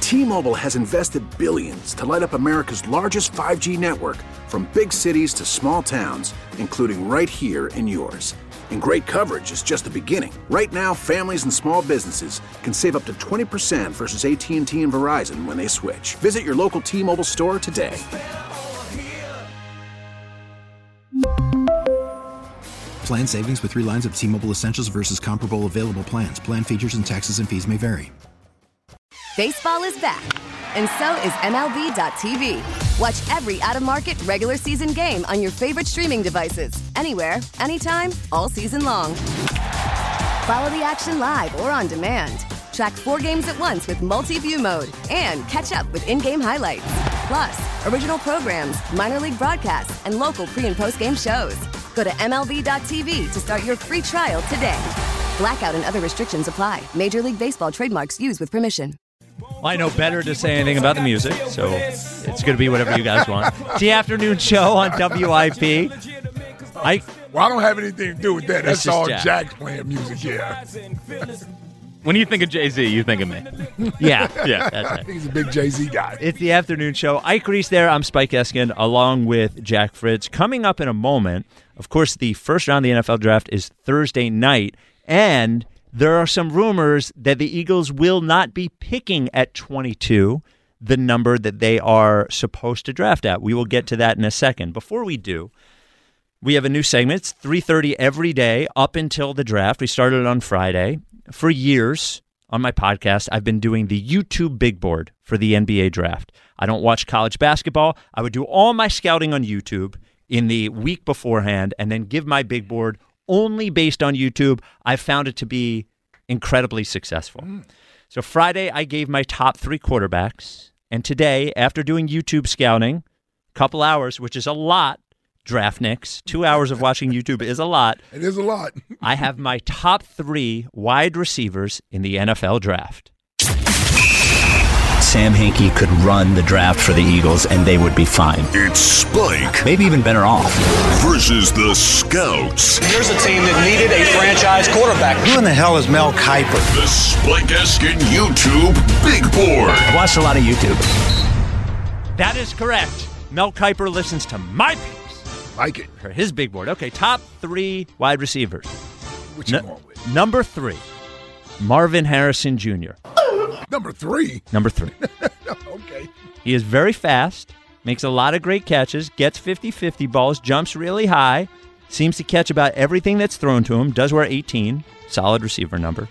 T-Mobile has invested billions to light up America's largest 5G network, from big cities to small towns, including right here in yours. And great coverage is just the beginning. Right now, families and small businesses can save up to 20% versus AT&T and Verizon when they switch. Visit your local T-Mobile store today. Plan savings with 3 lines of T-Mobile Essentials versus comparable available plans. Plan features and taxes and fees may vary. Baseball is back, and so is MLB.tv. Watch every out-of-market regular season game on your favorite streaming devices, anywhere, anytime, all season long. Follow the action live or on demand. Track 4 games at once with multi-view mode and catch up with in-game highlights. Plus, original programs, minor league broadcasts, and local pre- and post-game shows. Go to MLB.tv to start your free trial today. Blackout and other restrictions apply. Major League Baseball trademarks used with permission. Well, I know better to say anything about the music, so it's going to be whatever you guys want. It's the afternoon show on WIP. I don't have anything to do with that. That's all Jack. Jack's playing music here. When you think of Jay-Z, you think of me. Yeah, that's it. He's a big Jay-Z guy. It's the afternoon show. Ike Reese there. I'm Spike Eskin, along with Jack Fritz. Coming up in a moment, of course, the first round of the NFL draft is Thursday night, and there are some rumors that the Eagles will not be picking at 22, the number that they are supposed to draft at. We will get to that in a second. Before we do, we have a new segment. It's 3:30 every day up until the draft. We started it on Friday. For years on my podcast, I've been doing the YouTube big board for the NBA draft. I don't watch college basketball. I would do all my scouting on YouTube in the week beforehand and then give my big board only based on YouTube. I found it to be incredibly successful. So Friday, I gave my top 3 quarterbacks. And today, after doing YouTube scouting, a couple hours, which is a lot, Draftniks, 2 hours of watching YouTube is a lot. It is a lot. I have my top 3 wide receivers in the NFL draft. Sam Hinkie could run the draft for the Eagles and they would be fine. It's Spike. Maybe even better off. Versus the Scouts. Here's a team that needed a franchise quarterback. Who in the hell is Mel Kiper? The Spike Eskin YouTube Big Board. I watched a lot of YouTube. That is correct. Mel Kiper listens to my picks. Like it. For his big board. Okay, top 3 wide receivers. What you going with? Number 3, Marvin Harrison Jr. Number 3? Number 3. Okay. He is very fast, makes a lot of great catches, gets 50-50 balls, jumps really high, seems to catch about everything that's thrown to him, does wear 18, solid receiver number.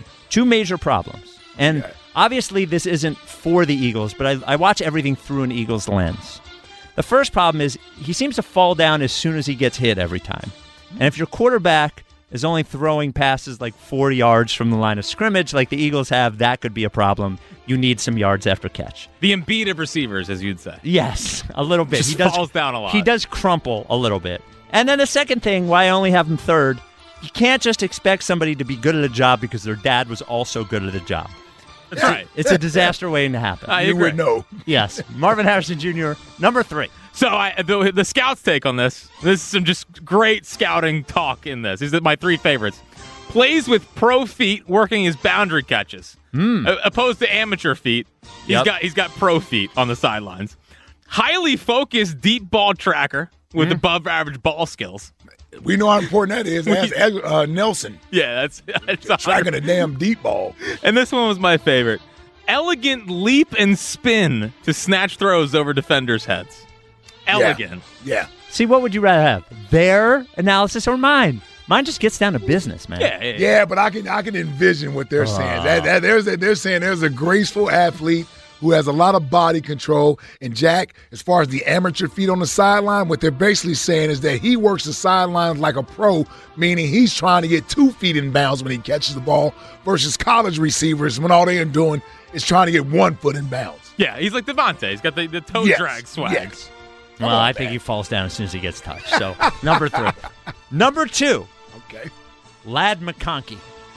2 major problems. And obviously this isn't for the Eagles, but I watch everything through an Eagles lens. The first problem is he seems to fall down as soon as he gets hit every time. And if your quarterback is only throwing passes like 4 yards from the line of scrimmage like the Eagles have, that could be a problem. You need some yards after catch. The Embiid of receivers, as you'd say. Yes, a little bit. He falls down a lot. He does crumple a little bit. And then the second thing, why I only have him 3rd, you can't just expect somebody to be good at a job because their dad was also good at a job. That's right. It's a disaster waiting to happen. You would know. Yes. Marvin Harrison Jr., number 3. So the scouts' take on this is some just great scouting talk in this. These are my 3 favorites. Plays with pro feet working his boundary catches. Opposed to amateur feet. He's got pro feet on the sidelines. Highly focused deep ball tracker with above average ball skills. We know how important that is. Ask Nelson. Yeah, that's tracking a damn deep ball. And this one was my favorite. Elegant leap and spin to snatch throws over defenders' heads. Elegant. Yeah. See, what would you rather have? Their analysis or mine? Mine just gets down to business, man. Yeah, but I can envision what they're saying. They're saying there's a graceful athlete who has a lot of body control. And Jack, as far as the amateur feet on the sideline, what they're basically saying is that he works the sidelines like a pro, meaning he's trying to get 2 feet in bounds when he catches the ball versus college receivers when all they're doing is trying to get 1 foot in bounds. Yeah, he's like Devontae. He's got the toe drag swag. Yes. Well, I think he falls down as soon as he gets touched. So, number 3. Number 2. Okay. Ladd McConkey.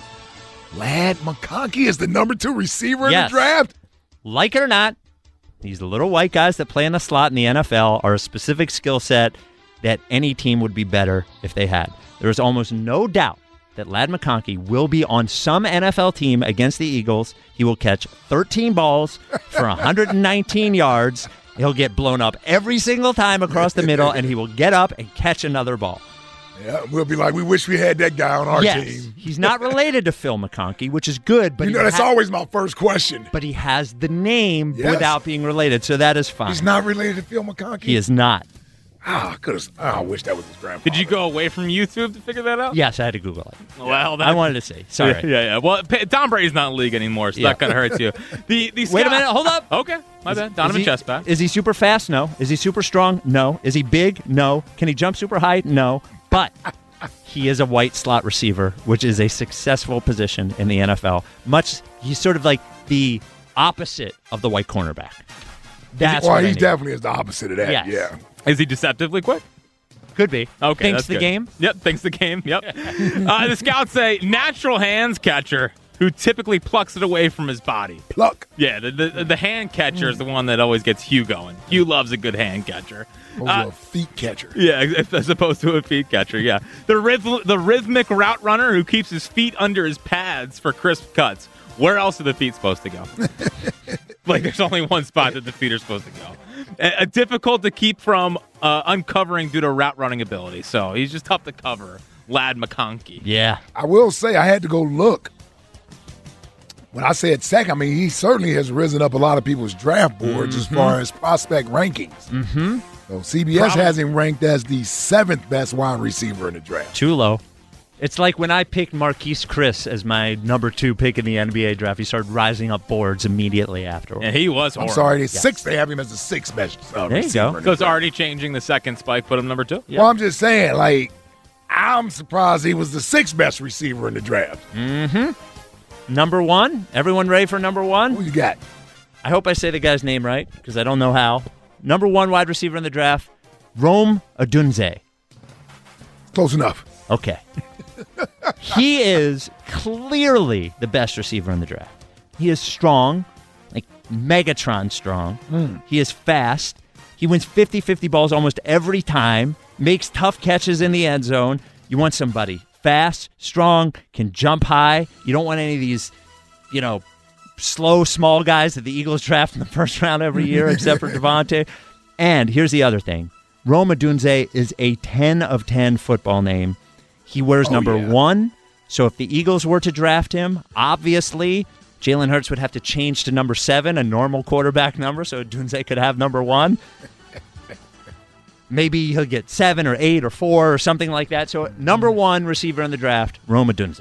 Ladd McConkey is the number 2 receiver in the draft? Like it or not, these little white guys that play in the slot in the NFL are a specific skill set that any team would be better if they had. There is almost no doubt that Ladd McConkey will be on some NFL team against the Eagles. He will catch 13 balls for 119 yards. He'll get blown up every single time across the middle, and he will get up and catch another ball. Yeah, we'll be like, we wish we had that guy on our team. He's not related to Phil McConkey, which is good. But that's always my first question. But he has the name without being related, so that is fine. He's not related to Phil McConkey? He is not. I wish that was his grandfather. Did you go away from YouTube to figure that out? Yes, I had to Google it. Well, I wanted to see. Sorry. Yeah. Well, Tom Brady's not in the league anymore, so that kind of hurts you. Wait a minute. Hold up. Okay. My bad. Donovan Chestback. Is he super fast? No. Is he super strong? No. Is he big? No. Can he jump super high? No. But he is a white slot receiver, which is a successful position in the NFL. He's sort of like the opposite of the white cornerback. He definitely is the opposite of that. Yes. Yeah. Is he deceptively quick? Could be. Okay, Thinks that's the good. game? Yep, thinks the game. Yep. The scouts say natural hands catcher who typically plucks it away from his body. Pluck. Yeah, the hand catcher is the one that always gets Hugh going. Hugh loves a good hand catcher. A feet catcher. Yeah, as opposed to a feet catcher, yeah. The rhythmic route runner who keeps his feet under his pads for crisp cuts. Where else are the feet supposed to go? There's only one spot that the feet are supposed to go. Difficult to keep from uncovering due to route running ability. So he's just tough to cover. Ladd McConkey. Yeah. I will say I had to go look. When I said second, he certainly has risen up a lot of people's draft boards as far as prospect rankings. Mm-hmm. So CBS has him ranked as the 7th best wide receiver in the draft. Too low. It's like when I picked Marquise Chris as my number 2 pick in the NBA draft. He started rising up boards immediately afterwards. Yeah, he was horrible. I'm sorry, they have him as the 6th best there you receiver. go. So it's already changing the second spike, put him number 2? Yep. Well, I'm just saying, I'm surprised he was the 6th best receiver in the draft. Mm-hmm. Number 1? Everyone ready for number 1? Who you got? I hope I say the guy's name right, because I don't know how. Number 1 wide receiver in the draft, Rome Odunze. Close enough. Okay. He is clearly the best receiver in the draft. He is strong, like Megatron strong. He is fast. He wins 50-50 balls almost every time, makes tough catches in the end zone. You want somebody fast, strong, can jump high. You don't want any of these, slow, small guys that the Eagles draft in the first round every year, except for Devontae. And here's the other thing. Rome Odunze is a 10 of 10 football name. He wears number 1, so if the Eagles were to draft him, obviously Jalen Hurts would have to change to number 7, a normal quarterback number, so Odunze could have number 1. Maybe he'll get 7 or 8 or 4 or something like that. So number 1 receiver in the draft, Rome Odunze.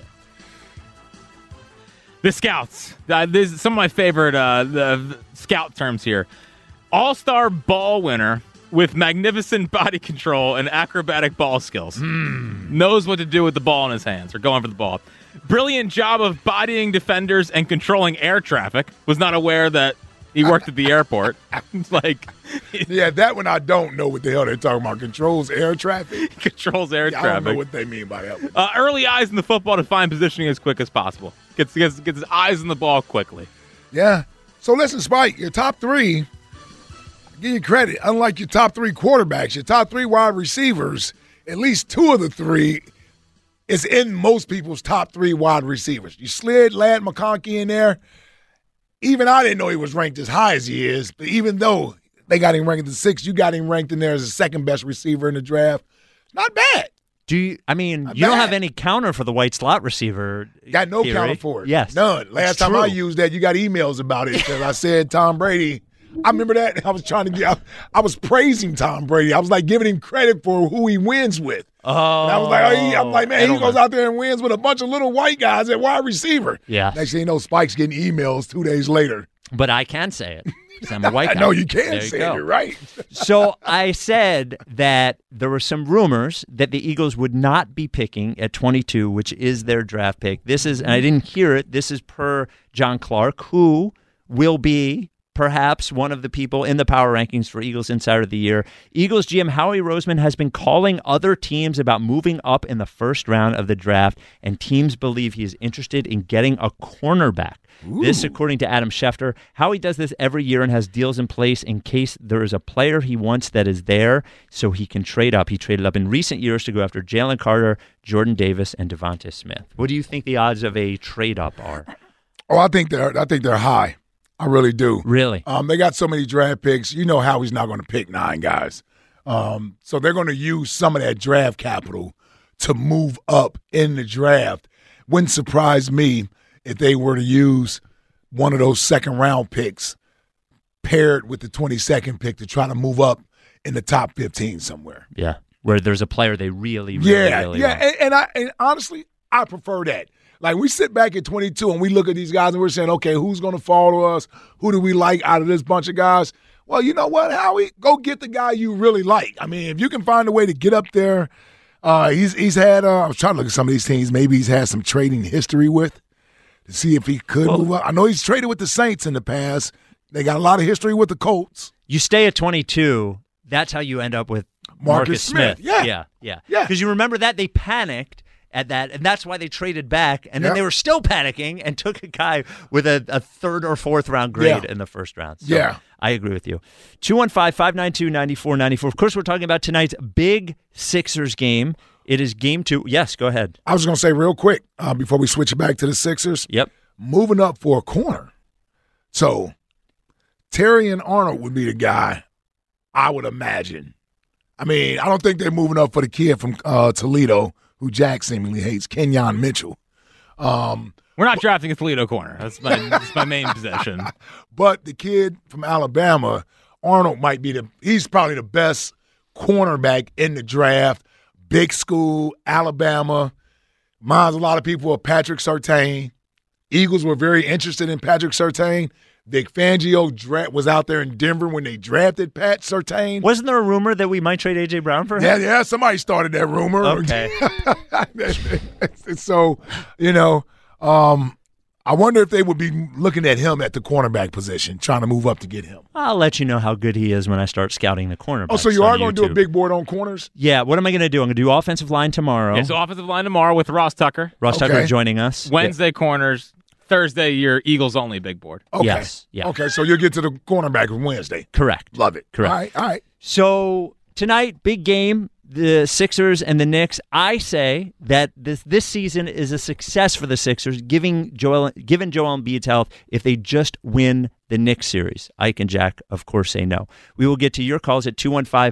The scouts. This is some of my favorite the scout terms here. All-star ball winner with magnificent body control and acrobatic ball skills. Knows what to do with the ball in his hands or going for the ball. Brilliant job of bodying defenders and controlling air traffic. Was not aware that he worked at the airport. Yeah, that one I don't know what the hell they're talking about. Controls air traffic? Controls air traffic. I don't know what they mean by that one. Early eyes in the football to find positioning as quick as possible. Gets his eyes on the ball quickly. Yeah. So listen, Spike, your top 3, give you credit. Unlike your top 3 quarterbacks, your top 3 wide receivers, at least 2 of the 3 is in most people's top 3 wide receivers. You slid Ladd McConkey in there. Even I didn't know he was ranked as high as he is, but even though they got him ranked as 6, you got him ranked in there as the 2nd best receiver in the draft. Not bad. You don't have any counter for the white slot receiver. Got no theory. counter for it. Yes. None. Last time I used that, you got emails about it because I said Tom Brady. I remember that. I was praising Tom Brady. I was giving him credit for who he wins with. Oh. And I was man, he goes out there and wins with a bunch of little white guys at wide receiver. Yeah. Next thing you know, Spike's getting emails 2 days later. But I can say it because I'm a white guy. I know you can say it. You're right. So I said that there were some rumors that the Eagles would not be picking at 22, which is their draft pick. This is, and I didn't hear it, this is per John Clark, who will be perhaps one of the people in the power rankings for Eagles Insider of the Year. Eagles GM Howie Roseman has been calling other teams about moving up in the first round of the draft, and teams believe he is interested in getting a cornerback. Ooh. This, according to Adam Schefter. Howie does this every year and has deals in place in case there is a player he wants that is there, so he can trade up. He traded up in recent years to go after Jalen Carter, Jordan Davis, and Devonta Smith. What do you think the odds of a trade up are? Oh, I think they're high. I really do. Really? They got so many draft picks. You know Howie's not going to pick 9 guys. So they're going to use some of that draft capital to move up in the draft. Wouldn't surprise me if they were to use one of those second-round picks paired with the 22nd pick to try to move up in the top 15 somewhere. Yeah, where there's a player they really want. And honestly, I prefer that. Like, we sit back at 22 and we look at these guys and we're saying, okay, who's going to fall to us? Who do we like out of this bunch of guys? Well, you know what, Howie? Go get the guy you really like. I mean, if you can find a way to get up there, he's had I was trying to look at some of these teams maybe he's had some trading history with to see if he could move up. I know he's traded with the Saints in the past. They got a lot of history with the Colts. You stay at 22, that's how you end up with Marcus Smith. Yeah. Because you remember that they panicked at that, and that's why they traded back, and then they were still panicking and took a guy with a third or fourth round grade in the first round. So I agree with you. 215-592-9494. Of course, we're talking about tonight's big Sixers game. It is game 2. Yes, go ahead. I was going to say real quick before we switch it back to the Sixers. Yep. Moving up for a corner. So Terrion Arnold would be the guy, I would imagine. I mean, I don't think they're moving up for the kid from Toledo, who Jack seemingly hates, Kenyon Mitchell. We're not drafting a Toledo corner. That's my main possession. But the kid from Alabama, Arnold, he's probably the best cornerback in the draft. Big school, Alabama. Reminds a lot of people of Patrick Surtain. Eagles were very interested in Patrick Surtain. Vic Fangio was out there in Denver when they drafted Pat Surtain. Wasn't there a rumor that we might trade A.J. Brown for him? Yeah, somebody started that rumor. Okay. So, I wonder if they would be looking at him at the cornerback position, trying to move up to get him. I'll let you know how good he is when I start scouting the cornerbacks. Oh, so you are going to do a big board on corners? Yeah. What am I going to do? I'm going to do offensive line tomorrow. Yeah, so offensive line tomorrow with Ross Tucker. Tucker joining us. Wednesday corners. Thursday, your Eagles-only big board. Okay. Yes. Yeah. Okay, so you'll get to the cornerback on Wednesday. Correct. Love it. Correct. All right. So tonight, big game, the Sixers and the Knicks. I say that this season is a success for the Sixers, given Joel Embiid's health, if they just win the Knicks series. Ike and Jack, of course, say no. We will get to your calls at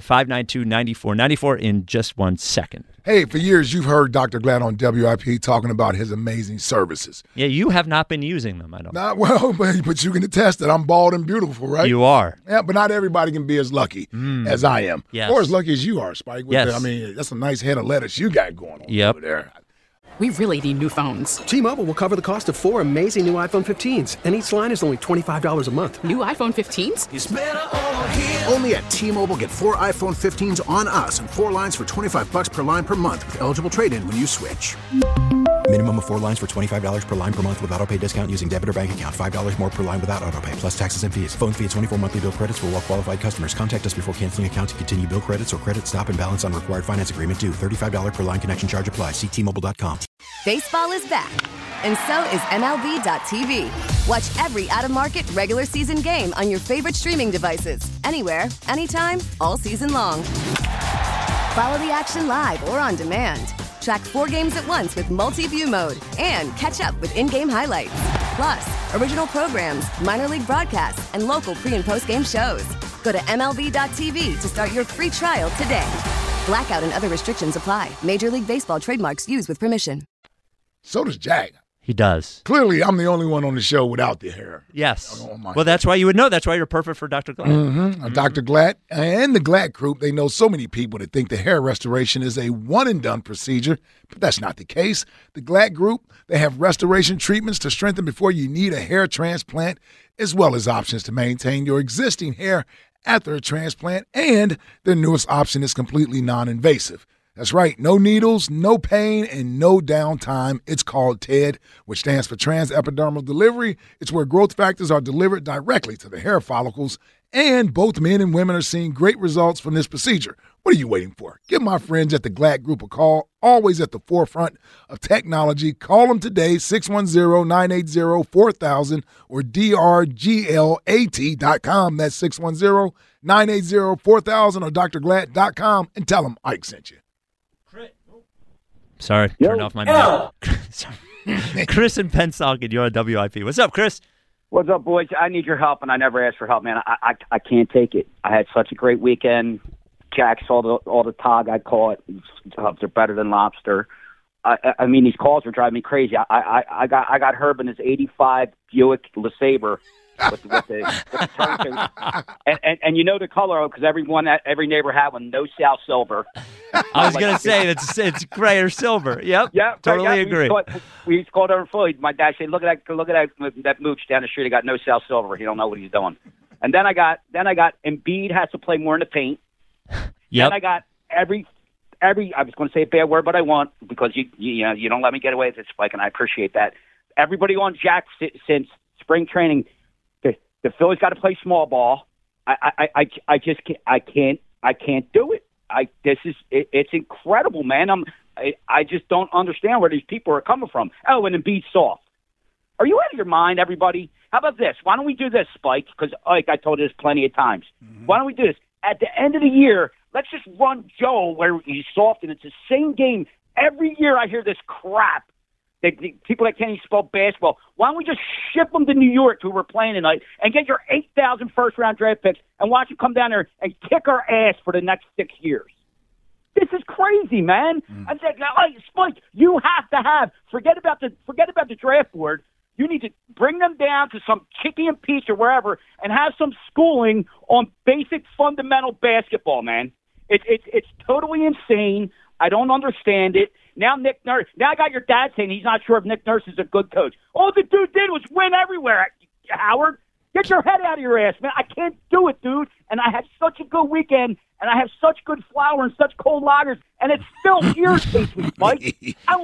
215-592-9494 in just 1 second. Hey, for years you've heard Dr. Glad on WIP talking about his amazing services. Yeah, you have not been using them, I don't. Not well, but you can attest that I'm bald and beautiful, right? You are. Yeah, but not everybody can be as lucky as I am. Yes. Or as lucky as you are, Spike. Yes. That's a nice head of lettuce you got going on over there. We really need new phones. T-Mobile will cover the cost of 4 amazing new iPhone 15s, and each line is only $25 a month. New iPhone 15s? It's better over here. Only at T-Mobile, get 4 iPhone 15s on us and 4 lines for $25 per line per month with eligible trade-in when you switch. Minimum of 4 lines for $25 per line per month with autopay discount using debit or bank account. $5 more per line without autopay, plus taxes and fees. Phone fee at 24 monthly bill credits for well-qualified customers. Contact us before canceling account to continue bill credits or credit stop and balance on required finance agreement due. $35 per line connection charge applies. See T-Mobile.com. Baseball is back, and so is MLB.tv. Watch every out-of-market regular season game on your favorite streaming devices, anywhere, anytime, all season long. Follow the action live or on demand. Track 4 games at once with multi-view mode and catch up with in-game highlights. Plus, original programs, minor league broadcasts, and local pre- and post-game shows. Go to MLB.tv to start your free trial today. Blackout and other restrictions apply. Major League Baseball trademarks used with permission. So does Jack. He does. Clearly, I'm the only one on the show without the hair. Yes. Well, that's why you would know. That's why you're perfect for Dr. Glatt. Mm-hmm. Dr. Glatt and the Glatt Group, they know so many people that think the hair restoration is a one-and-done procedure, but that's not the case. The Glatt Group, they have restoration treatments to strengthen before you need a hair transplant, as well as options to maintain your existing hair after a transplant, and their newest option is completely non-invasive. That's right, no needles, no pain, and no downtime. It's called TED, which stands for Transepidermal Delivery. It's where growth factors are delivered directly to the hair follicles, and both men and women are seeing great results from this procedure. What are you waiting for? Give my friends at the Glad Group a call, always at the forefront of technology. Call them today, 610-980-4000 or drglat.com. That's 610-980-4000 or drglad.com, and tell them Ike sent you. Sorry, turned off my mic. Chris and Pennsauken, you're on WIP. What's up, Chris? What's up, boys? I need your help, and I never ask for help, man. I can't take it. I had such a great weekend. Jack saw all the tog I caught. They're better than lobster. I mean, these calls are driving me crazy. I got Herb in his '85 Buick LeSabre with the turn. And you know the color because every neighbor had one. No South Silver. I was gonna say it's gray or silver. Yep. Yeah. Totally agree. We used to call it over Philly. My dad said, "Look at that mooch down the street. He got no South Silver. He don't know what he's doing." And then I got Embiid has to play more in the paint. Yep. Then I got every. I was going to say a bad word, but I won't because you don't let me get away with it, Spike, and I appreciate that. Everybody on Jack since spring training. The Phillies got to play small ball. I just can't do it. It's incredible, man. I just don't understand where these people are coming from. Oh, and Embiid's soft. Are you out of your mind, everybody? How about this? Why don't we do this, Spike? Because like I told you this plenty of times. Mm-hmm. Why don't we do this? At the end of the year, let's just run Joe where he's soft, and it's the same game. Every year I hear this crap. The people that can't even spell basketball. Why don't we just ship them to New York, who we're playing tonight, and get your 8,000 first-round draft picks and watch them come down there and kick our ass for the next 6 years? This is crazy, man. I said, Spike, you have to forget about the draft board. You need to bring them down to some Chicky and Peach or wherever and have some schooling on basic fundamental basketball, man. It's totally insane. I don't understand it. Now Nick Nurse. Now I got your dad saying he's not sure if Nick Nurse is a good coach. All the dude did was win everywhere, Howard. Get your head out of your ass, man. I can't do it, dude. And I had such a good weekend, and I have such good flour and such cold lagers, and it still irritates me, Spike.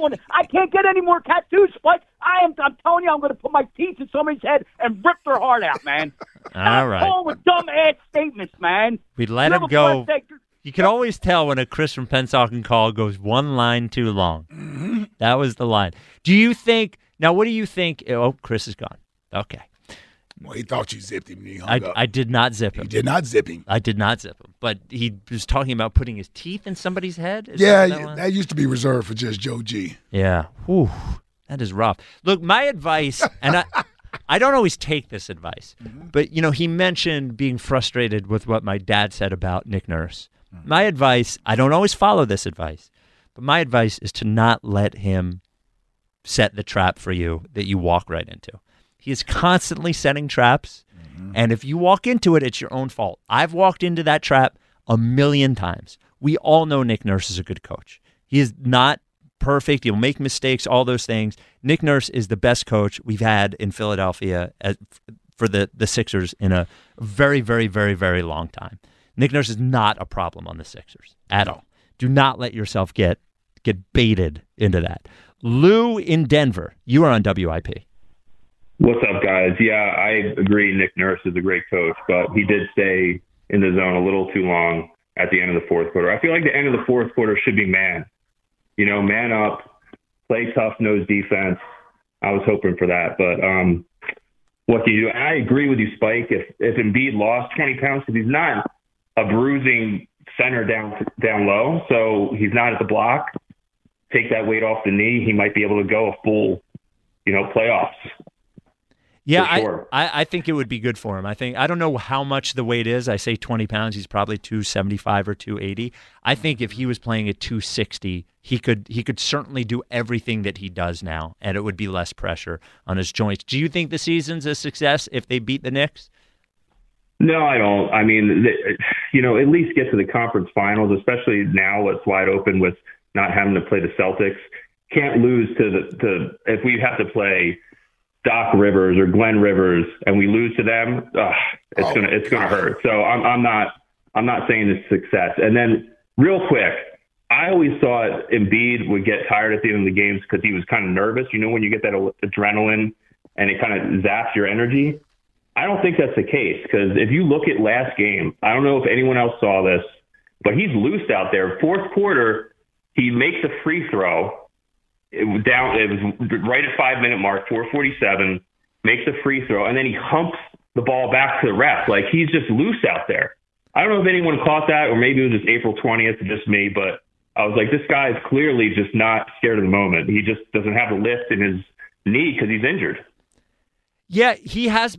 I can't get any more tattoos, Spike. I'm telling you, I'm going to put my teeth in somebody's head and rip their heart out, man. All right. All with dumb ass statements, man. We let him go. You can always tell when a Chris from Pennsauken call goes one line too long. Mm-hmm. That was the line. Do you think – now, what do you think – oh, Chris is gone. Okay. Well, he thought you zipped him. And he hung up. I did not zip him. You did not zip him. I did not zip him. But he was talking about putting his teeth in somebody's head? That used to be reserved for just Joe G. Yeah. Whew. That is rough. Look, my advice – and I don't always take this advice. Mm-hmm. But, he mentioned being frustrated with what my dad said about Nick Nurse. My advice, I don't always follow this advice, but my advice is to not let him set the trap for you that you walk right into. He is constantly setting traps, and if you walk into it, it's your own fault. I've walked into that trap 1,000,000 times. We all know Nick Nurse is a good coach. He is not perfect. He'll make mistakes, all those things. Nick Nurse is the best coach we've had in Philadelphia for the Sixers in a very, very, very, very long time. Nick Nurse is not a problem on the Sixers at all. Do not let yourself get baited into that. Lou in Denver, you are on WIP. What's up, guys? Yeah, I agree Nick Nurse is a great coach, but he did stay in the zone a little too long at the end of the fourth quarter. I feel like the end of the fourth quarter should be man. Man up, play tough-nosed defense. I was hoping for that, but what do you do? And I agree with you, Spike. If Embiid lost 20 pounds, because he's not a bruising center down low, so he's not at the block. Take that weight off the knee, he might be able to go a full, playoffs. Yeah, sure. I think it would be good for him. I don't know how much the weight is. I say 20 pounds. He's probably 275 or 280. I think if he was playing at 260, he could certainly do everything that he does now, and it would be less pressure on his joints. Do you think the season's a success if they beat the Knicks? No, I don't. I mean, at least get to the conference finals, especially now it's wide open with not having to play the Celtics. Can't lose to if we have to play Doc Rivers or Glenn Rivers and we lose to them, it's gonna hurt. So I'm not saying it's success. And then real quick, I always thought Embiid would get tired at the end of the games because he was kind of nervous. You know, when you get that adrenaline and it kind of zaps your energy. I don't think that's the case because if you look at last game, I don't know if anyone else saw this, but he's loose out there. Fourth quarter, he makes a free throw. It was right at 5-minute mark, 4:47, makes a free throw, and then he humps the ball back to the ref. Like, he's just loose out there. I don't know if anyone caught that, or maybe it was just April 20th, just me, but I was like, this guy is clearly just not scared of the moment. He just doesn't have a lift in his knee because he's injured. Yeah, he has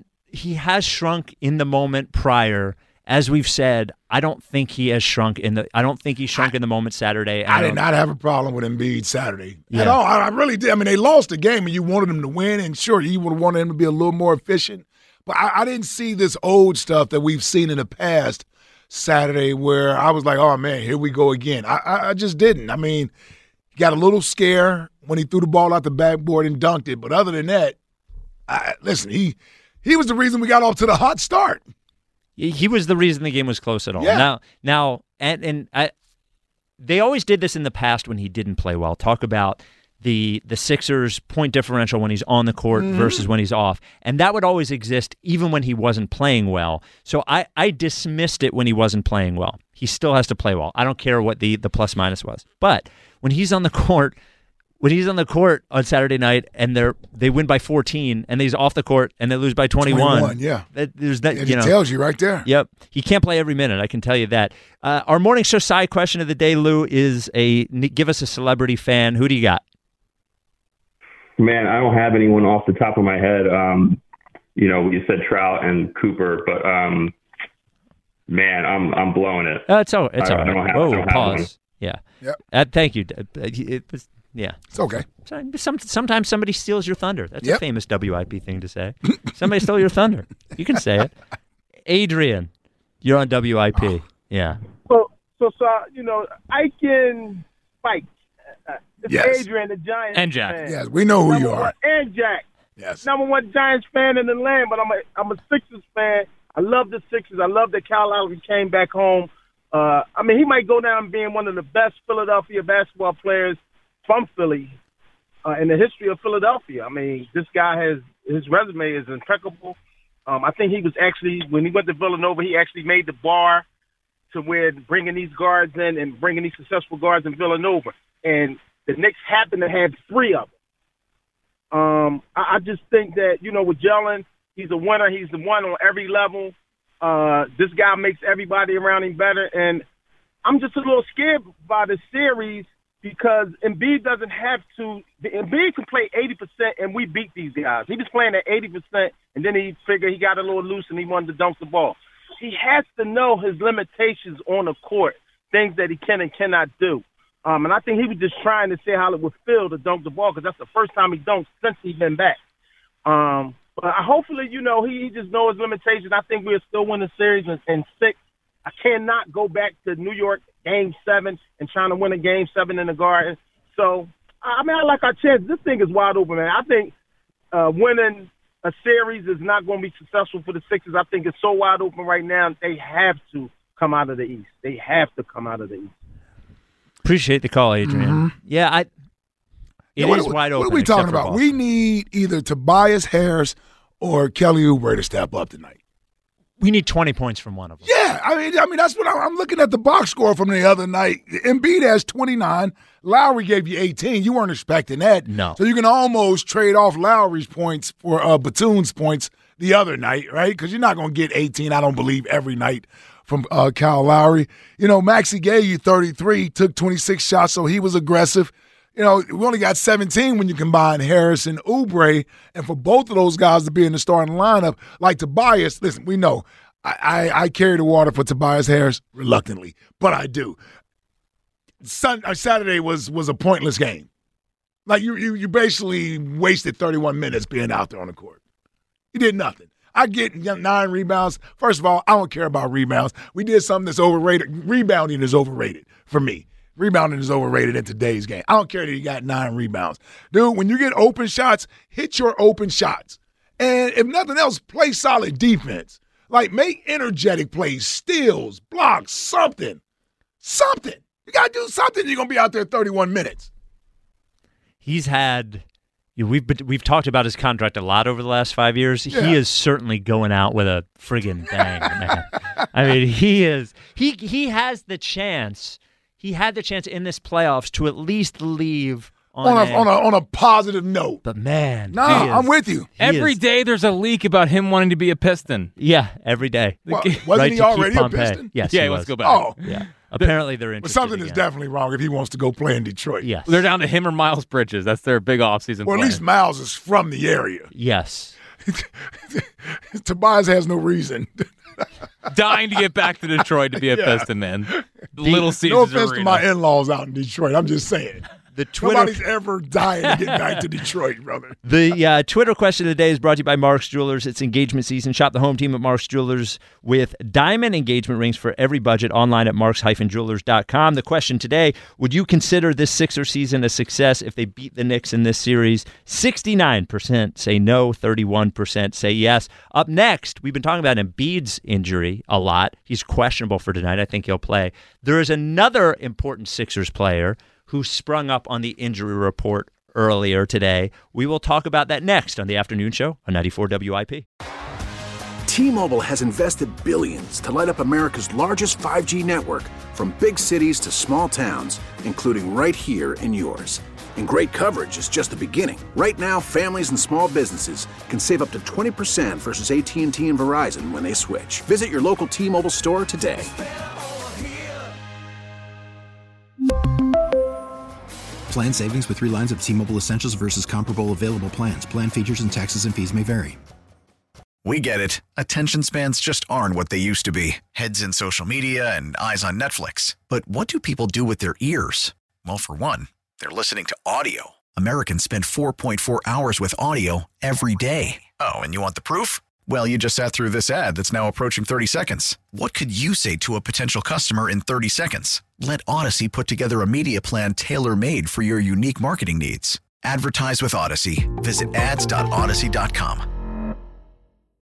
shrunk in the moment prior. As we've said, I don't think he has shrunk in the moment Saturday. I did not have a problem with Embiid Saturday at all. I really did. I mean, they lost the game and you wanted them to win, and sure, you would have wanted them to be a little more efficient. But I didn't see this old stuff that we've seen in the past Saturday where I was like, oh, man, here we go again. I just didn't. I mean, he got a little scare when he threw the ball out the backboard and dunked it. But other than that, listen, he was the reason we got off to the hot start. He was the reason the game was close at all. Yeah. Now, they always did this in the past when he didn't play well. Talk about the Sixers' point differential when he's on the court versus when he's off, and that would always exist even when he wasn't playing well. So I dismissed it when he wasn't playing well. He still has to play well. I don't care what the plus minus was, but when he's on the court. When he's on the court on Saturday night and they win by 14 and he's off the court and they lose by 21. Yeah. There's that, it tells you right there. Yep. He can't play every minute, I can tell you that. Our morning show side question of the day, Lou, is give us a celebrity fan. Who do you got? Man, I don't have anyone off the top of my head. You said Trout and Cooper, but man, I'm blowing it. It's all right. I don't have pause. one. Yeah. Yep. Thank you. Yeah. It's okay. Sometimes somebody steals your thunder. That's a famous WIP thing to say. Somebody stole your thunder. You can say it. Adrian, you're on WIP. Oh. Yeah. So Ike and Spike. It's Adrian, the Giants and Jack. fan. Yes, we know who you are. And Jack. Yes. #1 Giants fan in the land, but I'm a Sixers fan. I love the Sixers. I love that Kyle Lowry came back home. He might go down being one of the best Philadelphia basketball players from Philly in the history of Philadelphia. I mean, this guy his resume is impeccable. I think he was actually, when he went to Villanova, he actually made the bar to where bringing these guards in and bringing these successful guards in Villanova. And the Knicks happen to have 3 of them. I just think that, with Jalen, he's a winner. He's the one on every level. This guy makes everybody around him better. And I'm just a little scared by this series because Embiid doesn't have to – Embiid can play 80% and we beat these guys. He was playing at 80% and then he figured he got a little loose and he wanted to dunk the ball. He has to know his limitations on the court, things that he can and cannot do. And I think he was just trying to see how it would feel to dunk the ball because that's the first time he dunked since he's been back. But hopefully, he just knows his limitations. I think we'll still win the series in 6. I cannot go back to New York Game 7 and trying to win a Game 7 in the Garden. So, I like our chance. This thing is wide open, man. I think winning a series is not going to be successful for the Sixers. I think it's so wide open right now. They have to come out of the East. They have to come out of the East. Appreciate the call, Adrian. Mm-hmm. Yeah, it is wide open. What are we talking about? We need either Tobias Harris or Kelly Oubre to step up tonight. We need 20 points from one of them. Yeah, I mean that's what I'm looking at the box score from the other night. Embiid has 29. Lowry gave you 18. You weren't expecting that. No. So you can almost trade off Lowry's points for Batum's points the other night, right? Because you're not going to get 18, I don't believe, every night from Kyle Lowry. Maxey gave you 33, took 26 shots, so he was aggressive. We only got 17 when you combine Harris and Oubre, and for both of those guys to be in the starting lineup, like Tobias, listen, we know I carry the water for Tobias Harris reluctantly, but I do. Saturday was a pointless game. Like you basically wasted 31 minutes being out there on the court. You did nothing. I get 9 rebounds. First of all, I don't care about rebounds. We did something that's overrated. Rebounding is overrated for me. Rebounding is overrated in today's game. I don't care that you got 9 rebounds. Dude, when you get open shots, hit your open shots. And if nothing else, play solid defense. Like, make energetic plays, steals, blocks, something. Something. You got to do something. You're going to be out there 31 minutes. He's had. We've talked about his contract a lot over the last 5 years. Yeah. He is certainly going out with a friggin' bang, man. I mean, he is. He has the chance. He had the chance in this playoffs to at least leave on a positive note. But man, I'm with you. Every day there's a leak about him wanting to be a Piston. Yeah, every day. Well, wasn't he already a Piston? Yes, he wants to go back. Oh, yeah. Apparently they're interested. But something is definitely wrong if he wants to go play in Detroit. Yes. They're down to him or Miles Bridges. That's their big offseason Well, at least Miles is from the area. Yes. Tobias has no reason. Dying to get back to Detroit to be a Piston, man. Little Caesars No offense Arena. to my in-laws out in Detroit. I'm just saying. Nobody's ever dying to get back to Detroit, brother. The Twitter question of the day is brought to you by Mark's Jewelers. It's engagement season. Shop the home team at Mark's Jewelers with diamond engagement rings for every budget online at marks-jewelers.com. The question today, would you consider this Sixers season a success if they beat the Knicks in this series? 69% say no, 31% say yes. Up next, we've been talking about Embiid's injury a lot. He's questionable for tonight. I think he'll play. There is another important Sixers player who sprung up on the injury report earlier today. We will talk about that next on the afternoon show on 94 WIP. T-Mobile has invested billions to light up America's largest 5G network, from big cities to small towns, including right here in yours. And great coverage is just the beginning. Right now, families and small businesses can save up to 20% versus AT&T and Verizon when they switch. Visit your local T-Mobile store today. Plan savings with 3 lines of T-Mobile Essentials versus comparable available plans. Plan features and taxes and fees may vary. We get it. Attention spans just aren't what they used to be. Heads in social media and eyes on Netflix. But what do people do with their ears? Well, for one, they're listening to audio. Americans spend 4.4 hours with audio every day. Oh, and you want the proof? Well, you just sat through this ad that's now approaching 30 seconds. What could you say to a potential customer in 30 seconds? Let Odyssey put together a media plan tailor-made for your unique marketing needs. Advertise with Odyssey. Visit ads.odyssey.com.